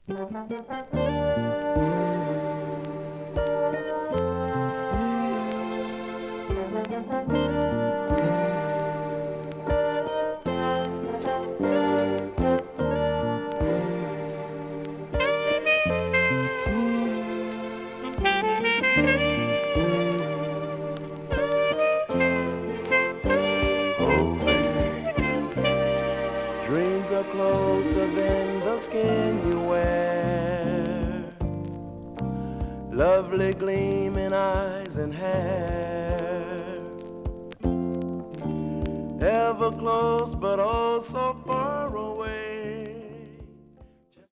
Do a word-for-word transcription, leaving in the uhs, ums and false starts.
Dreams are closer than the skin you wear. Lovely gleaming eyes and hair. Ever close but oh so far